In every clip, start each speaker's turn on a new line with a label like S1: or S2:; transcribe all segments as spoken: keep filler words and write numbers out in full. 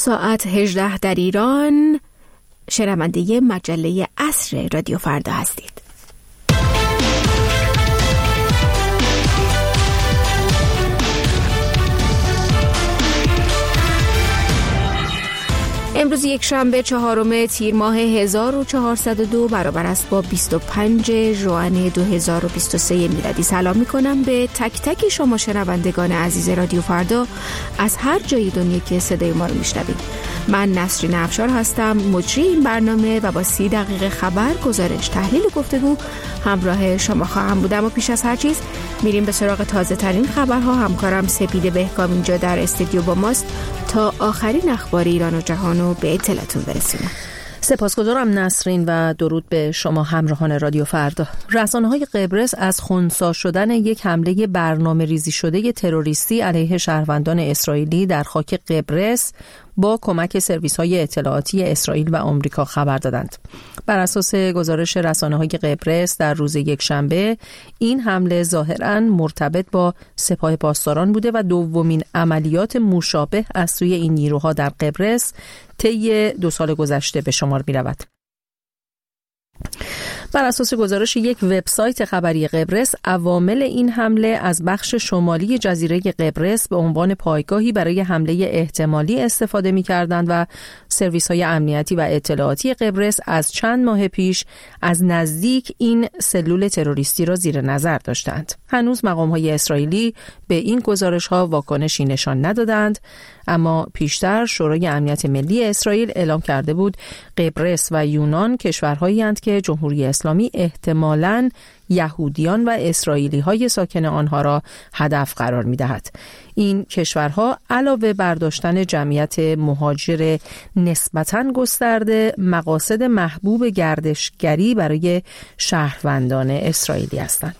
S1: ساعت هجده در ایران، شنونده مجله عصر رادیو فردا هستید. امروز یک شنبه چهارم تیر ماه هزار و چهارصد و دو برابر است با بیست و پنج ژوئن دو هزار و بیست و سه میلادی. سلام میکنم به تک تک شما شنوندگان عزیز رادیو فردا از هر جای دنیا که صدای ما رو میشنوید. من نسرین افشار هستم، مجری این برنامه و با سی دقیقه خبر، گزارش، تحلیل و گفتگو همراه شما خواهم بودم. و پیش از هر چیز میریم به سراغ تازه ترین خبرها. همکارم سپیده بهکام اینجا در استودیو با ماست تا آخرین اخبار ایران و جهان رو به اطلاعتون برسونم.
S2: سپاسگزارم نسرین و درود به شما همراهان رادیو فردا. رسانه‌های قبرس از خنثی شدن یک حمله برنامه ریزی شده تروریستی علیه شهروندان اسرائیلی در خاک قبرس با کمک سرویس‌های اطلاعاتی اسرائیل و آمریکا خبر دادند. بر اساس گزارش رسانه‌های قبرس در روز یکشنبه، این حمله ظاهراً مرتبط با سپاه پاسداران بوده و دومین عملیات مشابه از سوی این نیروها در قبرس طی دو سال گذشته به شمار می‌رود. بر اساس گزارش یک وبسایت خبری قبرس، عوامل این حمله از بخش شمالی جزیره قبرس به عنوان پایگاهی برای حمله احتمالی استفاده می‌کردند و سرویس‌های امنیتی و اطلاعاتی قبرس از چند ماه پیش از نزدیک این سلول تروریستی را زیر نظر داشتند. هنوز مقام‌های اسرائیلی به این گزارش‌ها واکنشی نشان ندادند، اما پیشتر شورای امنیت ملی اسرائیل اعلام کرده بود قبرس و یونان کشورهایی هستند که جمهوری اسلامی احتمالاً یهودیان و اسرائیلی‌های ساکن آنها را هدف قرار می‌دهد. این کشورها علاوه بر داشتن جمعیت مهاجر نسبتاً گسترده، مقاصد محبوب گردشگری برای شهروندان اسرائیلی هستند.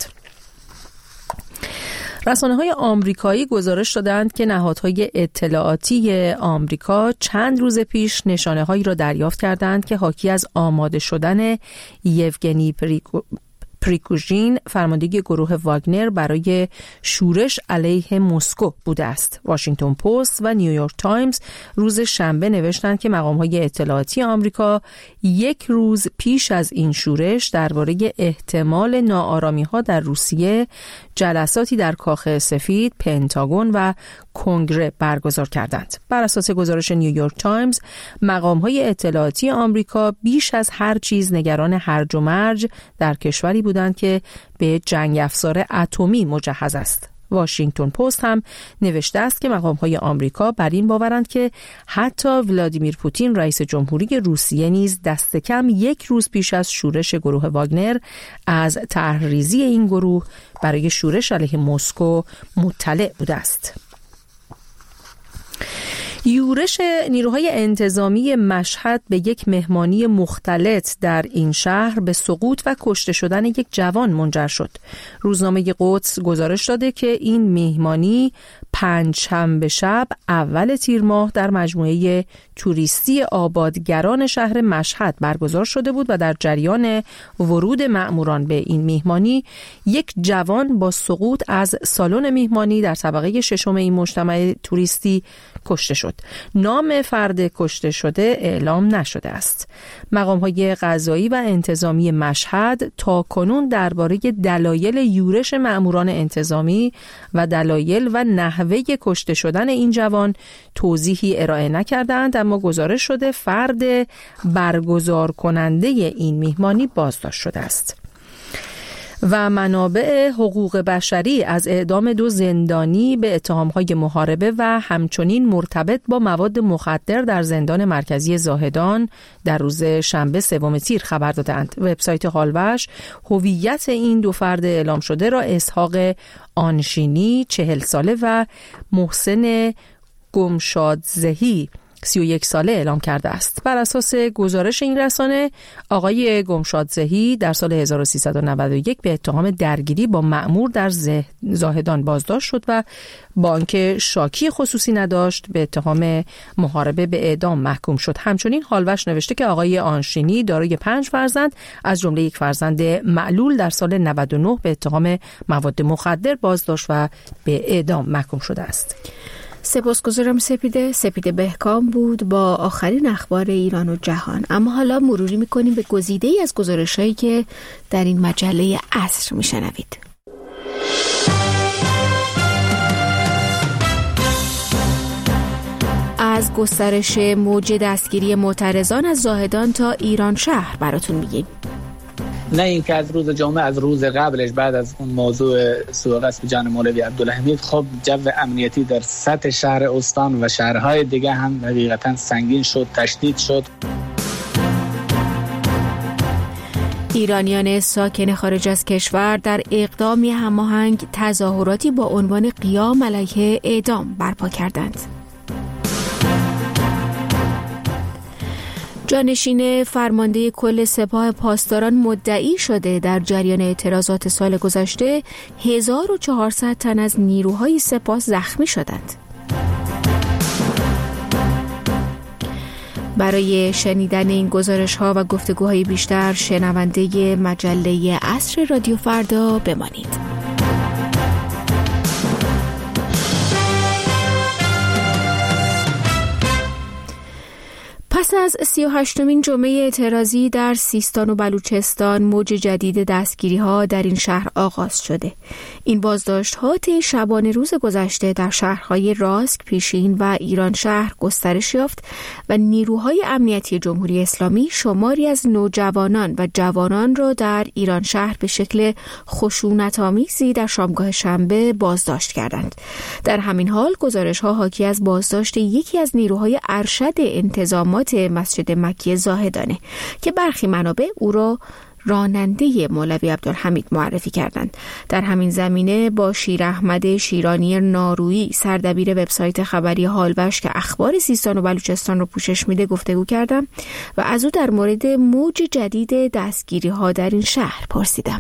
S2: رسانه‌های آمریکایی گزارش دادند که نهادهای اطلاعاتی آمریکا چند روز پیش نشانه‌هایی را دریافت کردند که حاکی از آماده شدن یوگنی پریگو پریگوژین، فرمانده گروه واگنر، برای شورش علیه مسکو بوده است. واشنگتن پست و نیویورک تایمز روز شنبه نوشتند که مقام‌های اطلاعاتی آمریکا یک روز پیش از این شورش درباره احتمال ناآرامی‌ها در روسیه جلساتی در کاخ سفید، پنتاگون و کنگره برگزار کردند. بر اساس گزارش نیویورک تایمز، مقام‌های اطلاعاتی آمریکا بیش از هر چیز نگران هرج و مرج در کشوری بودند که به جنگ افزار اتمی مجهز است. واشنگتن پست هم نوشته است که مقام‌های آمریکا بر این باورند که حتی ولادیمیر پوتین رئیس جمهوری روسیه نیز دست کم یک روز پیش از شورش گروه واگنر از طرح‌ریزی این گروه برای شورش علیه مسکو مطلع بوده است. یورش نیروهای انتظامی مشهد به یک مهمانی مختلط در این شهر به سقوط و کشته شدن یک جوان منجر شد. روزنامه قدس گزارش داده که این مهمانی پنجشنبه شب اول تیر ماه در مجموعه توریستی آبادگران شهر مشهد برگزار شده بود و در جریان ورود مأموران به این مهمانی یک جوان با سقوط از سالن مهمانی در طبقه ششم این مجتمع توریستی کشته شد. نام فرد کشته شده اعلام نشده است. مقام‌های قضایی و انتظامی مشهد تاکنون درباره دلایل یورش مأموران انتظامی و دلایل و نحوه کشته شدن این جوان توضیحی ارائه نکردند، اما گزارش شده فرد برگزار کننده این مهمانی بازداشت شده است. و منابع حقوق بشری از اعدام دو زندانی به اتهام‌های محاربه و همچنین مرتبط با مواد مخدر در زندان مرکزی زاهدان در روز شنبه سوم تیر خبر دادند. وبسایت هالوش هویت این دو فرد اعلام شده را اسحاق آنشینی چهل ساله و محسن گمشادزهی سی و یک ساله اعلام کرده است. بر اساس گزارش این رسانه، آقای گمشادزهی در سال هزار و سیصد و نود و یک به اتهام درگیری با مأمور در زاهدان بازداشت شد و با آنکه شاکی خصوصی نداشت به اتهام محاربه به اعدام محکوم شد. همچنین هالوش نوشته که آقای آنشینی دارای پنج فرزند از جمله یک فرزند معلول در سال نود و نه به اتهام مواد مخدر بازداشت و به اعدام محکوم شده است.
S1: سپاسگزارم سپیده. سپیده بهکام بود با آخرین اخبار ایران و جهان. اما حالا مروری میکنیم به گزیده‌ای از گزارش‌هایی که در این مجله عصر میشنوید. از گسترش موج دستگیری معترضان از زاهدان تا ایران شهر براتون میگیم.
S3: نه اینکه از روز جمعه، از روز قبلش بعد از اون موضوع سوء قصد جان مولوی عبدالحمید، خب جو امنیتی در سطح شهر استان و شهرهای دیگه هم حقیقتا سنگین شد، تشدید شد.
S1: ایرانیان ساکن خارج از کشور در اقدامی هماهنگ تظاهراتی با عنوان قیام علیه اعدام برپا کردند. جانشین فرمانده کل سپاه پاسداران مدعی شده در جریان اعتراضات سال گذشته هزار و چهارصد تن از نیروهای سپاه زخمی شدند. برای شنیدن این گزارش‌ها و گفتگوهای بیشتر شنونده مجله عصر رادیو فردا بمانید. پس از سی و هشتمین جمعه اعتراضی در سیستان و بلوچستان، موج جدید دستگیری‌ها در این شهر آغاز شده. این بازداشت‌ها طی شبانه روز گذشته در شهرهای راسک، پیشین و ایران شهر گسترش یافت و نیروهای امنیتی جمهوری اسلامی شماری از نوجوانان و جوانان را در ایران شهر به شکل خشونت‌آمیزی در شامگاه شنبه بازداشت کردند. در همین حال گزارش‌ها حاکی از بازداشت یکی از نیروهای ارشد انتظامات مسجد مکی زاهدانه که برخی منابع او را راننده مولوی عبدالحمید معرفی کردند. در همین زمینه با شیر احمد شیرانی نارویی، سردبیر وبسایت خبری حالوش که اخبار سیستان و بلوچستان رو پوشش میده، گفتگو کردم و از او در مورد موج جدید دستگیری ها در این شهر پرسیدم.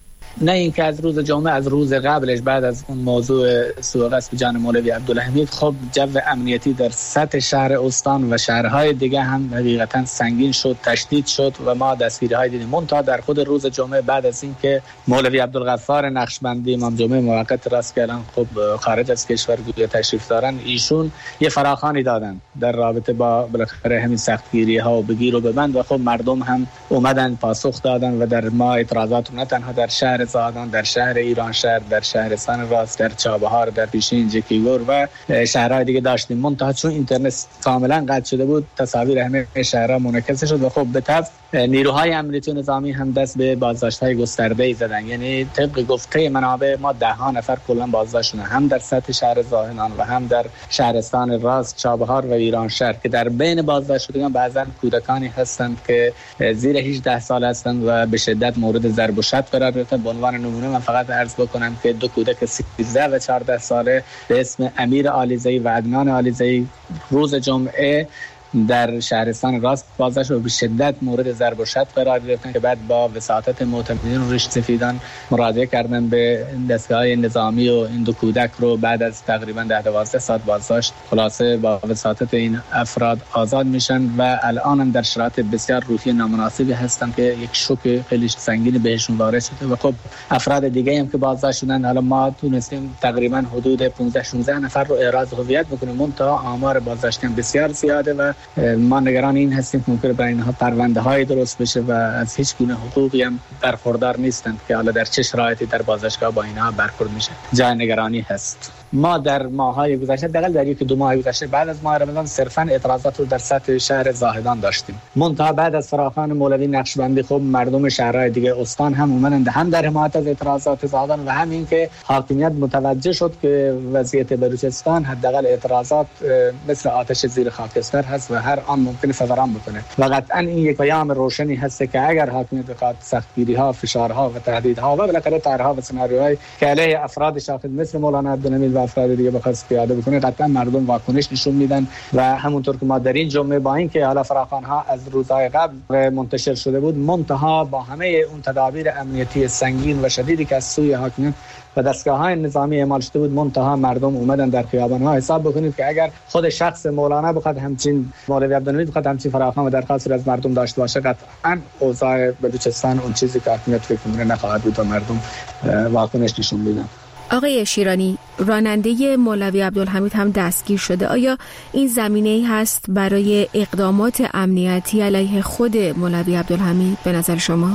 S3: نه اینکه از روز جمعه، از روز قبلش بعد از اون موضوع سوء قصد جان مولوی عبدالحمید، خب جو امنیتی در سطح شهر استان و شهرهای دیگه هم حقیقتا سنگین شد، تشدید شد و ما دستگیری‌های دیدیم. منتها در خود روز جمعه بعد از اینکه مولوی عبدالغفار نقشبندی امام جمعه موقت راست کردن، خب خارج از کشور گویا تشریف دارن، ایشون یه فراخوانی دادن در رابطه با بالاخره همین سختگیری‌ها و بگیر و ببند و خب مردم هم اومدن پاسخ دادن و در ما اعتراضات نه تنها در شهر زاهدان، در شهر ایران شهر، در شهرستان راست، در چابهار، در پیشین، جکیگور و شهرهای دیگه داشتیم. منتها چون اینترنت کاملا قطع شده بود، تصاویر همه شهرها منعکس شد و خب به طبع نیروهای امنیتی و نظامی هم دست به بازداشت‌های گسترده‌ای زدن. یعنی طبق گفته منابع ما ده ها نفر کلا بازداشت شدن، هم در سطح شهر زاهدان و هم در شهرستان راست، چابهار و ایران شهر، که در بین بازداشت شدگان بعضا کودکانی هستند که زیر هجده سال هستند و به شدت مورد ضرب و شتم قرار گرفتند. به عنوان نمونه من فقط عرض بکنم که دو کودک سیزده و چهارده ساله به اسم امیر علیزئی و عدنان علیزئی روز جمعه در شهرستان راست بازداشت و به شدت مورد ضرب و شتم قرار گرفتن که بعد با وساطت معتمدین و ریش سفیدان مراجعه کردن به دستگاه نظامی و این دو کودک رو بعد از تقریبا ده دوازده ساعت بازداشت خلاصه با وساطت این افراد آزاد میشن و الان هم در شرایط بسیار روحی نامناسبی هستن که یک شوک خیلی سنگین بهشون وارد شده و خب افراد دیگه هم که بازداشت شدن حالا ما تونستیم تقریبا حدود پانزده شانزده نفر رو احراز هویت بکنیم. منتها آمار بازداشتن بسیار زیاده و ما نگران این هستیم که ممکنه برای اینها پرونده های درست بشه و از هیچ گونه حقوقی هم برخوردار نیستند که حالا در چه شرایطی در بازداشتگاه با اینها برخورد میشه. جای نگرانی هست. ما در ماهای گذشته، دقیقاً در یک دو ماه گذشته بعد از ماه رمضان صرفاً اعتراضات رو در سطح شهر زاهدان داشتیم. منتها بعد از فراخوان مولوی نقشبندی خب مردم شهرهای دیگه استان هم اومدن هم در حمایت از اعتراضات زاهدان و هم این که حاکمیت متوجه شد که وضعیت بلوچستان حداقل اعتراضات مثل آتش زیر خاکستر هست و هر آن ممکنه فوران بکنه و قطعاً این یک پیام روشنی هست که اگر حاکمیت بخواد سختگیری‌ها، فشارها و تهدیدها و بالاخره طرح‌ها و سناریوهای که علیه افراد شاخص مثل مولانا عبدالحمید و افراد دیگه بخواست پیاده بکنه، قطعا مردم واکنش نشون میدن و همونطور که ما در این جمعه با اینکه حالا فراخوان‌ها از روزهای قبل منتشر شده بود، منتها با همه اون تدابیر امنیتی سنگین و شدیدی که از سوی حاکمیت و دستگاه‌های نظامی اعمال شده بود، منتها مردم اومدن در خیابان‌ها. حساب بکنید که اگر خود شخص مولانا بخواد همچین، مولوی عبدالحمید بخواد همچین فراخوان و درخواست از مردم داشته باشه، قطعاً اوضاع بلوچستان اون چیزی که حاکمیت فکر می‌کنه نخواهد بود و مردم واکنش نشون میدن.
S1: آقای شیرانی، راننده مولوی عبدالحمید هم دستگیر شده. آیا این زمینه‌ای هست برای اقدامات امنیتی علیه خود مولوی عبدالحمید به نظر شما؟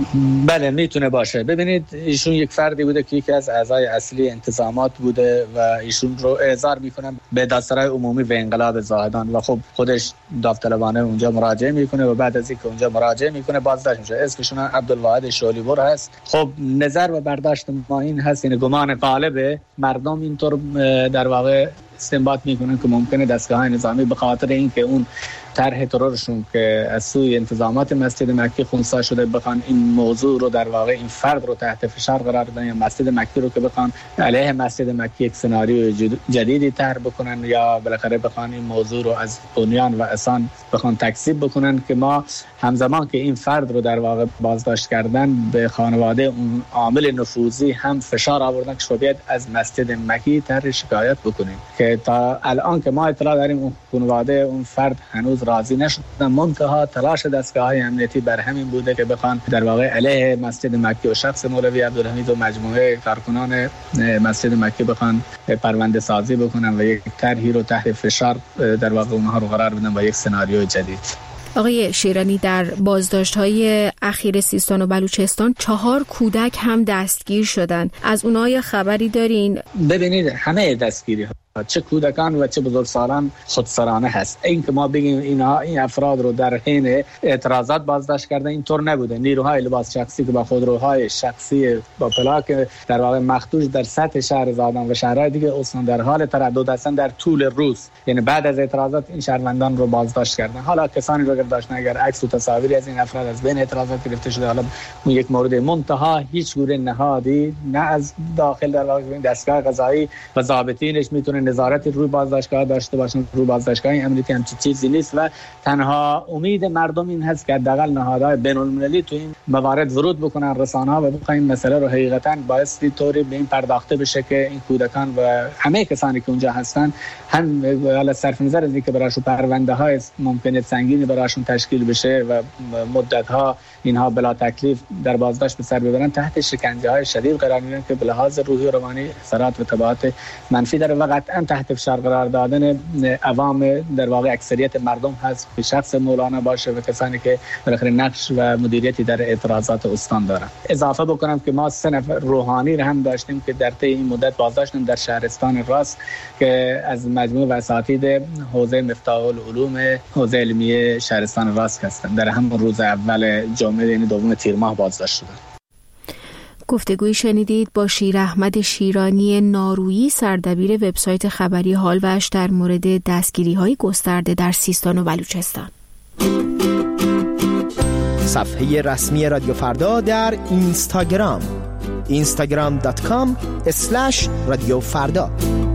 S3: بله میتونه باشه. ببینید ایشون یک فردی بوده که یکی از اعضای اصلی انتظامات بوده و ایشون رو اعزار میکنن به دادسرای عمومی و انقلاب زاهدان و خب خودش داوطلبانه اونجا مراجعه میکنه و بعد از اینکه اونجا مراجعه میکنه بازداشت میشه. اسمشون عبدالواحد شولیبر هست. خب نظر و برداشت ما این هست، این گمان غالبه مردم اینطور در واقع استنباط میکنن که ممکنه دستگاه نظامی به خاطر اینکه اون طرح ترورشون که از سوی انتظامات مسجد مکی خونسا شده بخوان این موضوع رو در واقع این فرد رو تحت فشار قرار بدن یا مسجد مکی رو که بخوان علیه مسجد مکی یک سناریو جدیدی طرح بکنن یا بالاخره بخوان این موضوع رو از بنیان و اساس بخوان تکذیب بکنن که ما همزمان که این فرد رو در واقع بازداشت کردن به خانواده اون عامل نفوذی هم فشار آوردن که شاید از مسجد مکی طرح شکایت بکنیم که تا الان که ما اطلاع داریم اون خانواده اون فرد هنوز راضی نشدن. منتها تلاش دستگاه‌های امنیتی بر همین بوده که بخوان در واقع علیه مسجد مکی و شخص مولوی عبدالحمید و مجموعه کارکنان مسجد مکی بخوان پرونده سازی بکنن و یک طرحی رو تحت فشار در واقع اونها رو قرار بدن با یک سناریو جدید.
S1: آقای شیرانی، در بازداشت‌های اخیر سیستان و بلوچستان چهار کودک هم دستگیر شدن. از اونها خبری دارین؟
S3: ببینید همه دستگیری ها چه کودکان و چه بزرگسالان خودسرانه هست. این که ما بگیم اینا این افراد رو در حین اعتراضات بازداشت کردن اینطور نبوده. نیروهای لباس شخصی که با خودروهای شخصی با پلاک در واقع مخدوش در سطح شهر زادان و شهرهای دیگه اصلا در حال تردد هستن در طول روز، یعنی بعد از اعتراضات این شهروندان رو بازداشت کردن. حالا کسانی رو گرداشتن اگر عکس و تصاویری از این افراد از بین اعتراضات گرفته شده. حالا اون یک مورد منتها هیچ گونه نهادی نه از داخل در واقع دستگاه قضایی و ضابطینش میتونه نظارتی روی بازداشتگاه داشته باشن. روی بازداشتگاه امنیتی هم چیزی نیست و تنها امید مردم این هست که حداقل نهادهای بین‌المللی تو این موارد ورود بکنن، رسانه‌ها و بخواین مسئله رو حقیقتاً بایستی طوری به این پرداخته بشه که این کودکان و همه کسانی که اونجا هستن هم علاوه صرف نظر از اینکه براشون پرونده‌های ممکنه سنگینی براشون تشکیل بشه و مدت‌ها اینها بلا تکلیف در بازداشت به سر ببرن، تحت شکنجه‌های شدید قرار می‌گیرن که به لحاظ روحی و روانی اثرات و تبعات منفی داره و قطعاً تحت فشار قرار دادن عوام در واقع اکثریت مردم هست که شخص مولانا باشه و کسانی که بالاخره نقش و مدیریتی در اعتراضات استان دارن. اضافه بکنم که ما سه نفر روحانی رو هم داشتیم که در طی این مدت بازداشتیم در شهرستان راست که از مجموعه اساتید حوزه مفتاح العلوم حوزه علمیه شهرستان راست هستند. در همون روز اول جمعه یعنی دوم تیر ماه بازداشت شدند.
S1: گفتگویی شنیدید با شیر احمد شیرانی نارویی، سردبیر وبسایت خبری حال وش در مورد دستگیری‌های گسترده در سیستان و بلوچستان.
S4: صفحه رسمی رادیو فردا در اینستاگرام اینستاگرام دات کام اسلش رادیو فردا.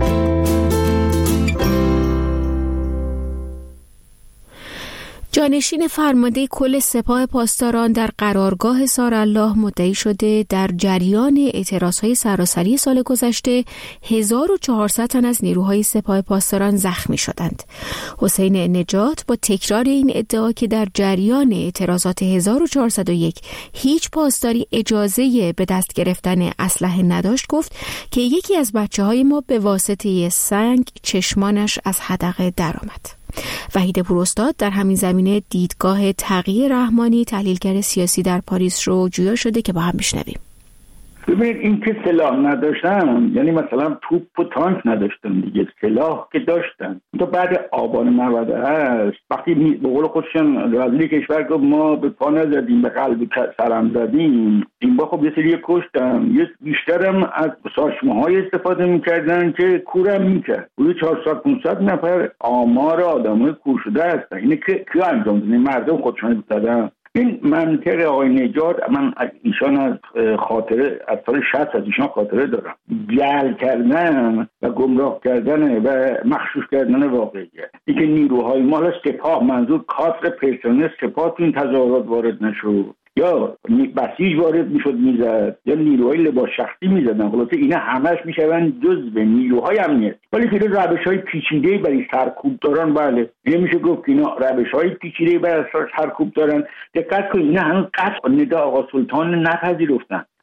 S1: جانشین فرمانده کل سپاه پاسداران در قرارگاه سارالله مدعی شده در جریان اعتراضهای سراسری سال گذشته هزار و چهارصد تن از نیروهای سپاه پاسداران زخمی شدند. حسین نجات با تکرار این ادعا که در جریان اعتراضات هزار و چهارصد و یک هیچ پاسداری اجازه به دست گرفتن اسلحه نداشت، گفت که یکی از بچه‌های ما به واسطه سنگ چشمانش از حدقه درآمد. وحید پوراستاد در همین زمینه دیدگاه تقی رحمانی، تحلیلگر سیاسی در پاریس رو جویا شده که با هم بشنویم.
S5: ببینید این که سلاح نداشتن یعنی مثلا توپ و تانک نداشتن دیگه، سلاح که داشتن. تا بعد آبان نود است وقتی به قول خودشون وزیر کشور گفت ما به پا نزدیم به قلب سرم زدیم، این با خب یه سری کشتن، یه بیشترم از ساچمه های استفاده میکردن که کورم میکرد. روی چهارصد پانصد نفر آمار آدمای کور شده هستن. اینه که کی انجام دادن؟ مردم خودشون دادن. این منطق آقای نجات، من ایشان از خاطره از سال شصت از ایشان خاطره دارم، جعل کردن و گمراه کردن و مخشوش کردن واقعیه. این که نیروهای ما سپاه، منظور کادر پرسنل سپاه تو این تظاهرات وارد نشد، یا بسیج وارد میشد میزد یا نیروهای لباس شخصی میزدن. خلاصه اینا همش میشون جزء نیروهای امنیت. ولی که روش‌های پیچیده‌ای برای سرکوب دارن، بله نمیشه گفت که اینا روش‌های پیچیده‌ای برای سرکوب دارن. دقت کنید اینا هنوز قطع ندا آقا سلطان نپذیرفتن.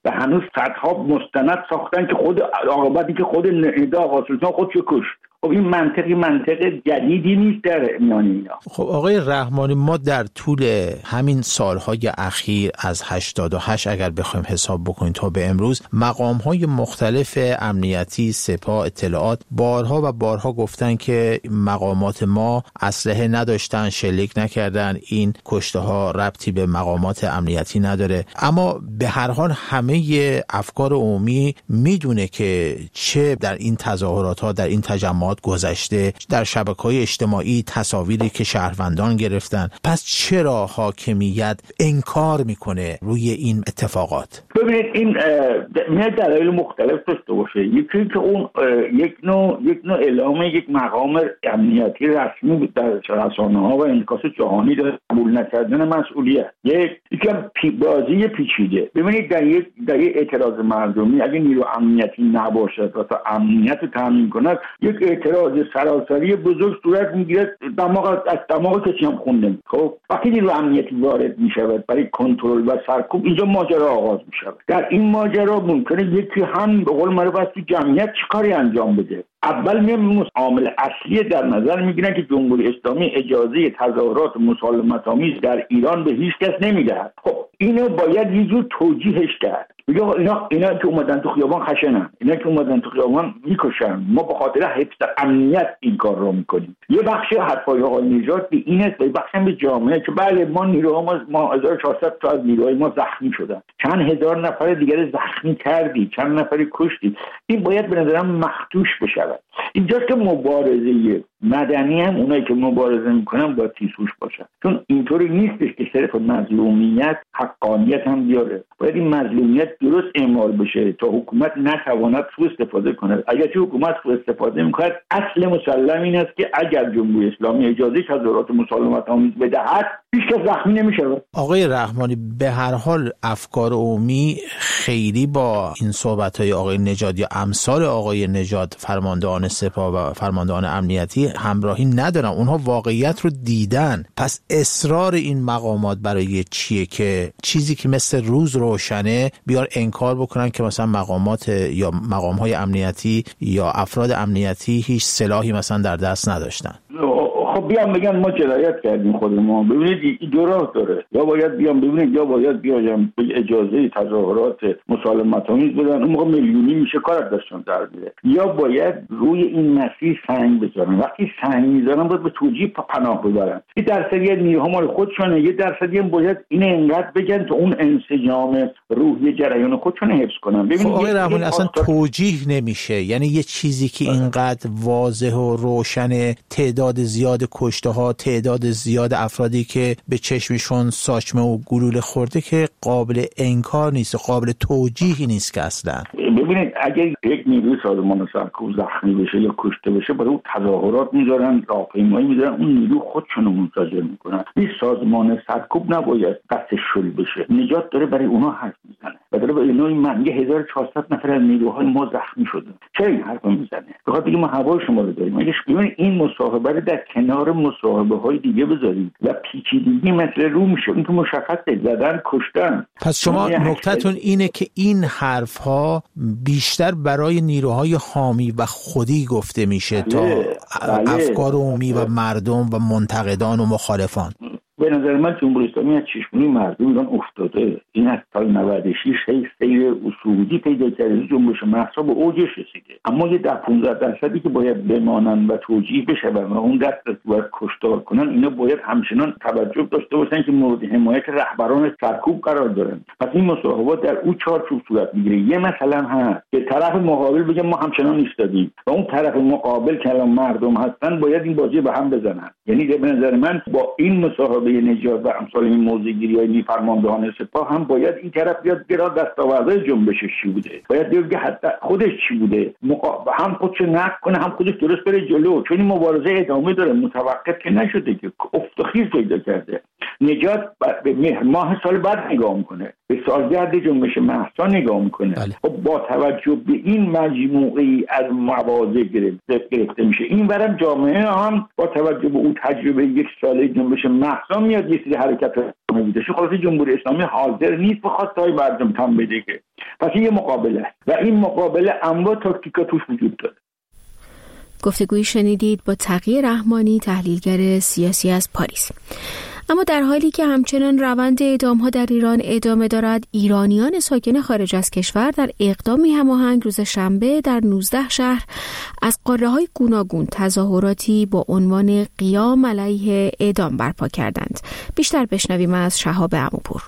S5: و هنوز صدها مستند ساختن که خود عاقبتی که خود ندا آقا سلطان خودشو کشت. خب این منطقی منطق جدیدی نیست در میان اینا.
S6: خب آقای رحمانی، ما در طول همین سالهای اخیر از هشتاد و هشت اگر بخوایم حساب بکنیم تا به امروز، مقام‌های مختلف امنیتی، سپاه، اطلاعات بارها و بارها گفتن که مقامات ما اسلحه نداشتن، شلیک نکردن، این کشته‌ها ربطی به مقامات امنیتی نداره. اما به هر حال همه افکار عمومی میدونه که چه در این تظاهرات‌ها، در این تجمعات گذشته، در شبکه‌های اجتماعی تصاویری که شهروندان گرفتن. پس چرا حاکمیت انکار میکنه روی این اتفاقات؟
S5: ببینید این میاد دلایل مختلف داشته باشه. یکی که اون یک نوع یک نوع اعلام یک مقام امنیتی رسمی در رسانه‌ها و انعکاس جهانی داره، قبول نکردن مسئولیت. یک یکم پی بازی پیچیده. ببینید در یک در یک اعتراض مردمی اگه نیرو امنیتی نباشه و تا امنیت رو تامین کنه، یک اعتراض سراسری بزرگ صورت میگیره، دماغ از دماغ کسی هم خونده. خب وقتی نیرو امنیتی وارد میشود برای کنترل و سرکوب، اینجا ماجرا آغاز میشه. در این ماجرا ممکنه یکی هم به قول معروف از تو جمعیت چیکاری انجام بده. اول میام عامل اصلی در نظر میگیرن که جمهوری اسلامی اجازه تظاهرات مسالمت‌آمیز در ایران به هیچ کس نمیدهد. خب اینو باید یه جور توجیهش کرد. میگه اینا اینا که اومدن تو خیابان خشنن، اینا که اومدن تو خیابان میکشن، ما به خاطر حفظ امنیت این کار رو میکنیم. یه بخش حرفای آقای نژاد به این است، بخش هم به جامعه که بله ما نیروها ما, ما هزار و چهارصد تا از نیروهای ما زخمی شدن، چند هزار نفر دیگر زخمی کردی، چند نفری کشتی. این باید به نظرم مخدوش بشه. اینجاست که مبارزه مدنی هم اونایی که مبارزه میکنن باید تیسوش باشن، چون اینطوری نیستش که صرف مظلومیت حقانیت هم بیاره. باید این مظلومیت درست اعمال بشه تا حکومت نتواند سوء استفاده کنه. اگر چه حکومت سوء استفاده میکنه، اصل مسلم این است که اگر جمهوری اسلامی اجازه تظاهرات مسالمت‌آمیز بدهد، هیچ کس زخمی نمیشه.
S6: آقای رحمانی، به هر حال افکار عمومی خیلی با این صحبت‌های آقای نژاد یا امثال آقای نژاد، فرماندهان سپاه و فرماندهان امنیتی، همراهی ندارن. اونها واقعیت رو دیدن. پس اصرار این مقامات برای چیه که چیزی که مثل روز روشنه بیار انکار بکنن که مثلا مقامات یا مقام‌های امنیتی یا افراد امنیتی هیچ سلاحی مثلا در دست نداشتن؟
S5: خب بیان بگن ما جنایت کردیم خودمون. ببینید این دو راه داره، یا باید بیان ببینید یا باید بیان به اجازه تظاهرات مسالمت‌آمیز بدن، اون موقع میلیونی میشه کار دستشون در میره، یا باید روی این مسیر سنگ بذارن. وقتی سنگ میذارن باید به توجیه پناه ببرن. یه درصدی نیروها مال خودشونه، یه درصدی هم باید این انقدر بگن تا اون انسجام روحی جریان خودشون حفظ کنن. ببینید
S6: خب آقای رحمانی اصلا توجیه نمیشه، یعنی یه چیزی که اینقدر واضح و روشن، تعداد زیاد کشته ها، تعداد زیاد افرادی که به چشمشون ساچمه و گلوله خورده، که قابل انکار نیست، قابل توجیهی نیست که اصلا.
S5: ببینید اگر یک نیروی سازمان سرکوب زخمی بشه یا کشته بشه، برای اون تظاهرات میذارن، راهپیمایی میذارن، اون نیرو خودشونو منتظر میکنن. این سازمان سرکوب نباید دستش شل بشه. نجات داره برای اونها حرف میزنه و داره به اینوی من یه هزار و چهارصد نفر از نیروهای ما زخمی شدن. چرا این حرفو میزنه؟ بخاطر اینکه ما هوای شما رو داریم. اگه ببینید این مصاحبه رو در کنار مصاحبه های دیگه بذارید و پیچیدگی مسئله رو میشه. این که مشخصه زدن، کشتن.
S6: پس شما نکته‌تون اینه که این حرف ها بیشتر برای نیروهای حامی و خودی گفته میشه تا بله. افکار عمومی و مردم و منتقدان و مخالفان.
S5: به نظر من جمهوری اسلامی از چشمه مردم ایران افتاده. این از سال نود و شش هی سیر اصولی پیدا کرده، جنبش مهسا به اوجش رسیده. اما یه ده پانزده درصدی که باید بمانن و توجیه بشه و اون دست باید کشتار کنن، اینا باید همچنان توجه داشته باشن که مورد حمایت رهبران سرکوب قرار دارن. پس این مصاحبات در اون چارچوب صورت میگیره. یه مثلا هست که طرف مقابل بگه ما همچنان ایستادیم و اون طرف مقابل که الان مردم هستن باید این بازی به هم بزنن. یعنی به نظر من با این مصاحبه نجات و امثال این موضوعگیری‌های فرماندهان سپاه هم باید این طرف بیاد گرا دستاوردهای جنبشش چی بوده، باید بگه حتی خودش چی بوده، مقا... هم خودش نقد کنه، هم خودش درست بره جلو، چون این مبارزه ادامه داره، متوقف که نشده، که افت و خیز پیدا کرده. نجات به مهر ماه سال بعد نگاه میکنه، به سالگرد جنبش مهسا نگاه میکنه. خب با توجه به این مجموعی از مواضع گرفته گرفته میشه. این برم جامعه هم با توجه به اون تجربه یک ساله جنبش مهسا میاد یه سری حرکت میده. خلاص جمهوری اسلامی حاضر نیست به خواستهای مردم تن بده. پس این یه مقابله است و این مقابله انواع تاکتیکا توش وجود داره.
S1: گفتگویی شنیدید با تقی رحمانی، تحلیلگر سیاسی از پاریس. اما در حالی که همچنان روند اعدام‌ها در ایران ادامه دارد، ایرانیان ساکن خارج از کشور در اقدامی هماهنگ روز شنبه در نوزده شهر از قاره‌های گوناگون تظاهراتی با عنوان قیام علیه اعدام برپا کردند. بیشتر بشنویم از شهاب عموپور.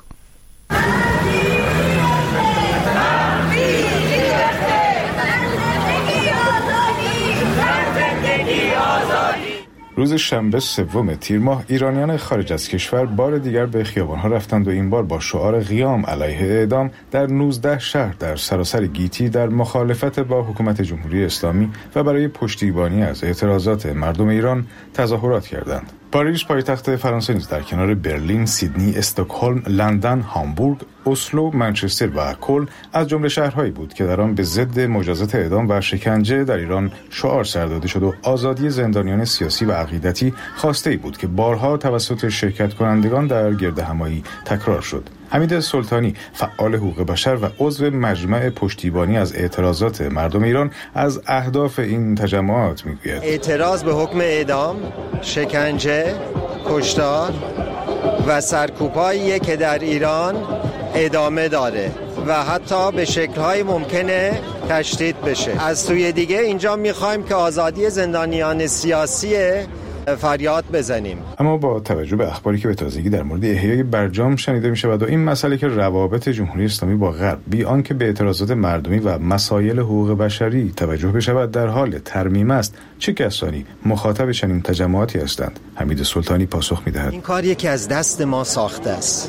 S7: روز شنبه سوم تیر ماه ایرانیان خارج از کشور بار دیگر به خیابان‌ها رفتند و این بار با شعار قیام علیه اعدام در نوزده شهر در سراسر گیتی در مخالفت با حکومت جمهوری اسلامی و برای پشتیبانی از اعتراضات مردم ایران تظاهرات کردند. پاریس پایتخت فرانسه نیز در کنار برلین، سیدنی، استکهلم، لندن، هامبورگ، اسلو، منچستر و کلن از جمله شهرهایی بود که در آن به ضد مجازات اعدام و شکنجه در ایران شعار سر داده شد و آزادی زندانیان سیاسی و عقیدتی خواسته بود که بارها توسط شرکت کنندگان در گردهمایی تکرار شد. حمید سلطانی، فعال حقوق بشر و عضو مجمع پشتیبانی از اعتراضات مردم ایران، از اهداف این تجمعات میگوید:
S8: اعتراض به حکم اعدام، شکنجه، کشتار و سرکوب‌هایی که در ایران ادامه داره و حتی به شکل‌های ممکنه تشدید بشه. از سوی دیگه اینجا می‌خوایم که آزادی زندانیان سیاسی فریاد بزنیم.
S7: اما با توجه به اخباری که به تازگی در مورد احیای برجام شنیده می‌شود و این مسئله که روابط جمهوری اسلامی با غرب بی آنکه به اعتراضات مردمی و مسائل حقوق بشری توجه بشود در حال ترمیم است، چه کسانی مخاطب چنین تجمعاتی هستند؟ حمید سلطانی پاسخ می‌دهد:
S8: این کار یکی از دست ما ساخته است.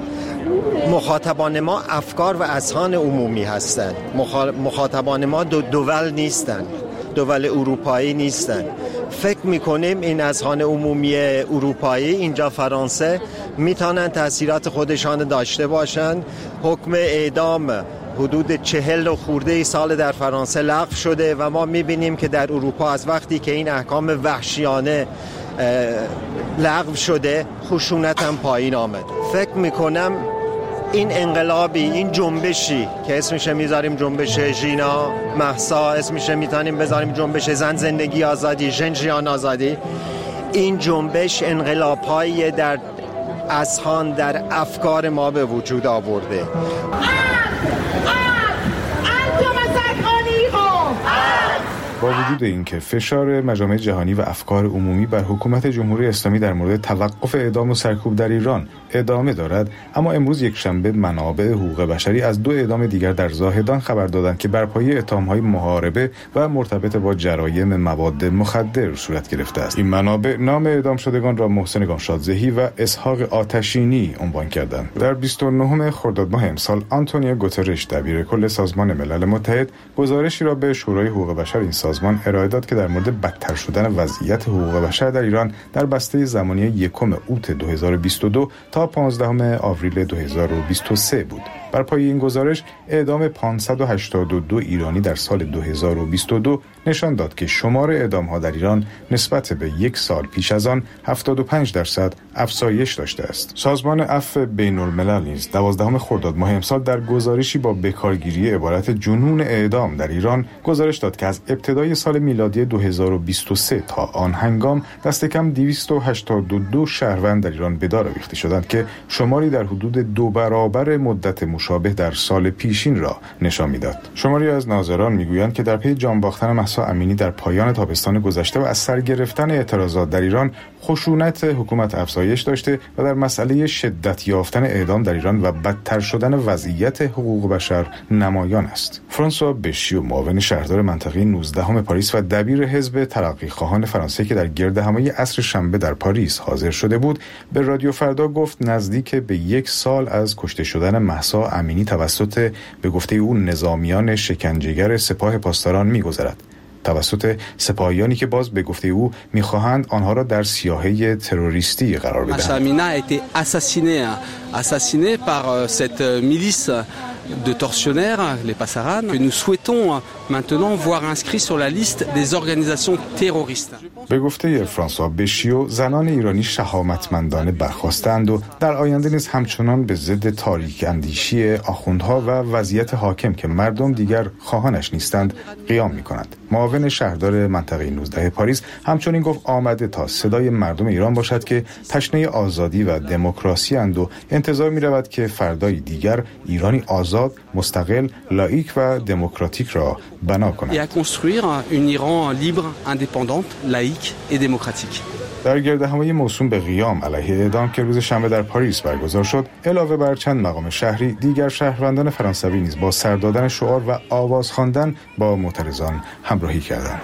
S8: مخاطبان ما افکار و اذهان عمومی هستند. مخاطبان ما دو دول نیستند، دول اروپایی نیستند. فکر میکنیم این اذهان عمومی اروپایی اینجا فرانسه میتونن تاثیرات خودشان داشته باشند. حکم اعدام حدود چهل و خورده سال در فرانسه لغو شده و ما میبینیم که در اروپا از وقتی که این احکام وحشیانه لغو شده خشونت هم پایین آمد. فکر میکنم این انقلابی، این جنبشی که اسمش میذاریم جنبش ژینا مهسا، اسمش میتونیم بذاریم جنبش زن زندگی آزادی، ژن ژیان آزادی، این جنبش انقلاب‌هایی در اذهان، در افکار ما به وجود آورده.
S7: با وجود اینکه فشار مجامع جهانی و افکار عمومی بر حکومت جمهوری اسلامی در مورد توقف اعدام و سرکوب در ایران ادامه دارد، اما امروز یک شنبه منابع حقوق بشری از دو اعدام دیگر در زاهدان خبر دادند که بر پایه اتهام‌های محاربه و مرتبط با جرایم مواد مخدر صورت گرفته است. این منابع نام اعدام شدگان را محسن گامشادزهی و اسحاق آتشینی عنوان کردند. در بیست و نهم خرداد ماه امسال آنتونیو گوترش، دبیر کل سازمان ملل متحد، گزارشی را به شورای حقوق بشر این سازمان ارائه داد که در مورد بدتر شدن وضعیت حقوق بشر در ایران در بسته زمانی یکم اوت دو هزار و بیست و دو تا پانزدهم آوریل دو هزار و بیست و سه بود. بر پایه این گزارش اعدام پانصد و هشتاد و دو ایرانی در سال دو هزار و بیست و دو نشان داد که شمار اعدام‌ها در ایران نسبت به یک سال پیش از آن هفتاد و پنج درصد افزایش داشته است. سازمان عفو بین‌الملل نیز دوازدهم خرداد ماه امسال در گزارشی با بکارگیری عبارت جنون اعدام در ایران گزارش داد که از ابتدای سال میلادی دو هزار و بیست و سه تا آن هنگام دست کم دویست و هشتاد و دو شهروند در ایران به دار آویخته شدند که شماری در حدود دو برابر مدت مشابه در سال پیشین را نشان می‌داد. شماری از ناظران می‌گویند که در پی جان باختن مهسا امینی در پایان تابستان گذشته و از سر گرفتن اعتراضات در ایران، خشونت حکومت افزایش داشته و در مسئله شدت یافتن اعدام در ایران و بدتر شدن وضعیت حقوق بشر نمایان است. فرانسوا بشیو، معاون شهردار منطقه نوزدهم پاریس و دبیر حزب ترقیخواهان فرانسه که در گردهمایی عصر شنبه در پاریس حاضر شده بود، به رادیو فردا گفت نزدیک به یک سال از کشته شدن مهسا امینی توسط به گفته او نظامیان شکنجهگر سپاه پاسداران می‌گذرد. توسط سپاهیانی که باز به گفته او می‌خواهند آنها را در سیاهه تروریستی قرار بدهند.
S9: Mahsa Amini a été assassiné assassiné par cette milice de tortionnaires, les Passaran, que nous souhaitons maintenant voir inscrit sur la liste des organisations terroristes.
S7: به گفته فرانسوا بشیو، زنان ایرانی شهامتمندانه برخاستند و در آینده نیز همچنان به ضد تاریک اندیشی آخوندها و وضعیت حاکم که مردم دیگر خواهانش نیستند قیام می‌کنند. معاون شهردار منطقه نوزده پاریس همچنین گفت آمده تا صدای مردم ایران باشد که تشنه آزادی و دموکراسی اند و انتظار می‌رود که فردای دیگر ایرانی آزاد، مستقل، لاییک و دموکراتیک را بنا کنند.
S9: Et à construire une Iran libre, indépendante, laïque et démocratique.
S7: در گردهمایی موسوم به قیام علیه اعدام که روز شنبه در پاریس برگزار شد، علاوه بر چند مقام شهری، دیگر شهروندان فرانسوی نیز با سر دادن شعار و آواز خواندن با معترضان همراهی کردند.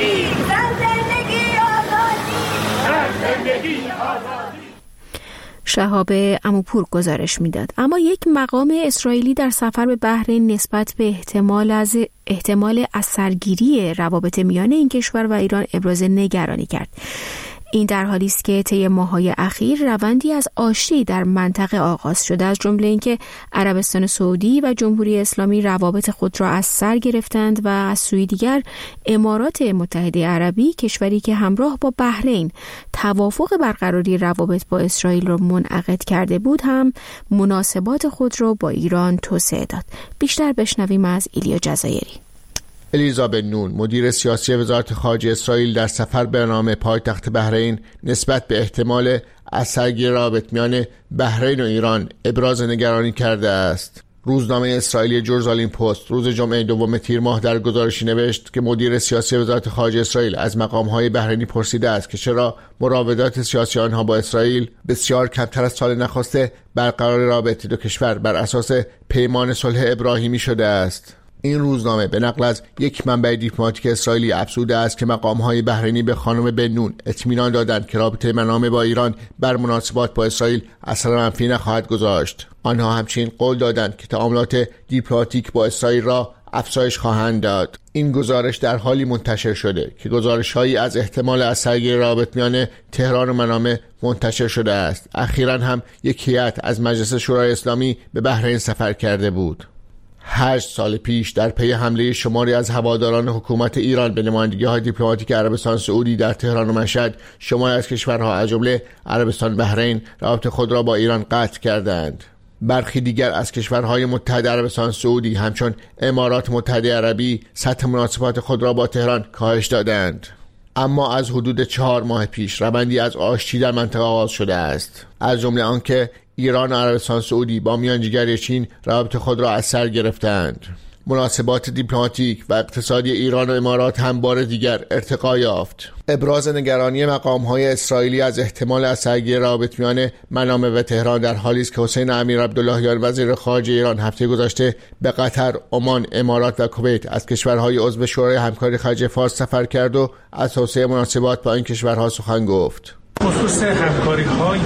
S1: شهاب عموپور گزارش میداد. اما یک مقام اسرائیلی در سفر به بحرین نسبت به احتمال از احتمال اثرگیری روابط میان این کشور و ایران ابراز نگرانی کرد. این در حالی است که طی ماه‌های اخیر روندی از آشتی در منطقه آغاز شده، از جمله اینکه عربستان سعودی و جمهوری اسلامی روابط خود را از سر گرفتند و از سوی دیگر امارات متحده عربی، کشوری که همراه با بحرین توافق برقراری روابط با اسرائیل را منعقد کرده بود، هم مناسبات خود را با ایران توسعه داد. بیشتر بشنویم از ایلیا جزایری.
S10: الیزا بن نون، مدیر سیاسی وزارت خارجه اسرائیل، در سفر به نام پایتخت بحرین نسبت به احتمال اثرگیری روابط میان بحرین و ایران ابراز نگرانی کرده است. روزنامه اسرائیلی جرزالیم پست روز جمعه دوم تیر ماه در گزارشی نوشت که مدیر سیاسی وزارت خارجه اسرائیل از مقام‌های بحرینی پرسیده است که چرا مراودات سیاسی آنها با اسرائیل بسیار کمتر از سال نخسته برقرار رابطه دو کشور بر اساس پیمان صلح ابراهیمی شده است. این روزنامه به نقل از یک منبع دیپلماتیک اسرائیلی افزوده است که مقام‌های بحرینی به خانم بن نون اطمینان دادند که رابطه منامه با ایران بر مناسبات با اسرائیل اثر منفی نخواهد گذاشت. آنها همچنین قول دادند که تعاملات دیپلماتیک با اسرائیل را افزایش خواهند داد. این گزارش در حالی منتشر شده که گزارش‌هایی از احتمال اثرگیری روابط میان تهران و منامه منتشر شده است. اخیراً هم یک هیئت از مجلس شورای اسلامی به بحرین سفر کرده بود. هشت سال پیش در پی حمله شماری از هواداران حکومت ایران به نمایندگی‌های دیپلماتیک عربستان سعودی در تهران و مشهد، شماری از کشورها از جمله عربستان و بحرین رابطه خود را با ایران قطع کردند. برخی دیگر از کشورهای متحد عربستان سعودی همچون امارات متحده عربی سطح مناسبات خود را با تهران کاهش دادند. اما از حدود چهار ماه پیش روندی از آشتی در منطقه آغاز شده است، از جمله آنکه ایران و عربستان سعودی با میانجیگری چین روابط خود را از سر گرفتند. مناسبات دیپلماتیک و اقتصادی ایران و امارات هم بار دیگر ارتقا یافت. ابراز نگرانی مقام‌های اسرائیلی از احتمال اثرگیری روابط میان منامه و تهران در حالی است که حسین امیر عبداللهیان وزیر خارجه ایران هفته گذشته به قطر، عمان، امارات و کویت از کشورهای عضو شورای همکاری خلیج فارس سفر کرد و از توسعه مناسبات با این کشورها سخن گفت.
S11: خصوص همکاری‌های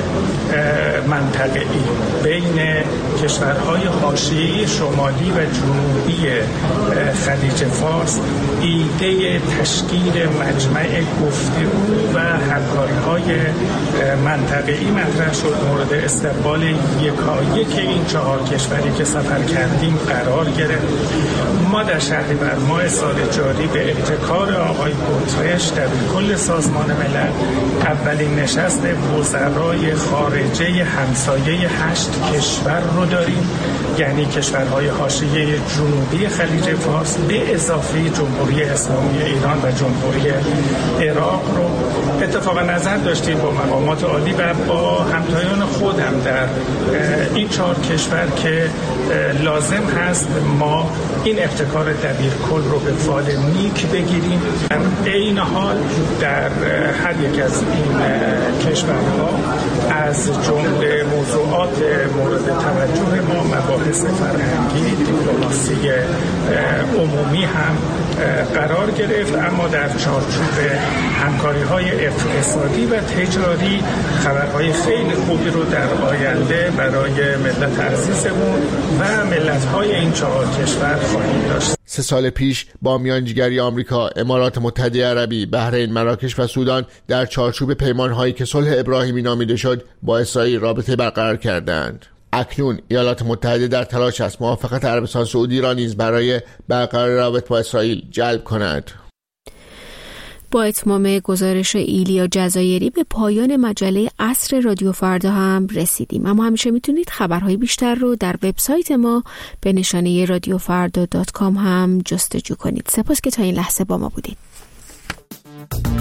S11: منطقه‌ای بین کشورهای حاشیه شمالی و جنوبی خلیج فارس، ایده تشکیل مجمع گفتگو و همکاری‌های منطقه‌ای مطرح شد. مورد استقبال یکایک این چهار کشوری که سفر کردیم قرار گرفت. ما در شهریور ماه سال جاری به ابتکار آقای گوترش در کل سازمان ملل اولین نشست وزرای خارجه همسایه هشت کشور رو داریم، یعنی کشورهای حاشیه جنوبی خلیج فارس به اضافه جمهوری اسلامی ایران و جمهوری عراق رو اتفاق نظر داشتیم با مقامات عالی و با همتایان خودم در این چهار کشور که لازم هست ما این ابتکار دبیرکل رو به فال نیک بگیریم. در این حال در هر یک از این کشورها. از جمله موضوعات مورد توجه ما مباحث فرهنگی، دیپلماسی عمومی هم قرار گرفت، اما در چارچوب همکاری‌های اقتصادی و تجاری خبرهای خیلی خوبی رو در آینده برای ملت عزیزمون و ملت‌های این چهار کشور خواهیم داشت.
S10: سه سال پیش با میانجیگری آمریکا، امارات متحده عربی، بحرین، مراکش و سودان در چارچوب پیمان‌هایی که صلح ابراهیمی نامیده شد با اسرائیل رابطه برقرار کردند. اکنون ایالات متحده در تلاش است موافقت عربستان سعودی را نیز برای برقرار رابطه با اسرائیل جلب کند.
S1: با اتمام گزارش ایلیا جزایری به پایان مجله عصر رادیو فردا هم رسیدیم، اما همیشه میتونید خبرهای بیشتر رو در وبسایت ما به نشانه رادیو فردا دات کام هم جستجو کنید. سپاس که تا این لحظه با ما بودید.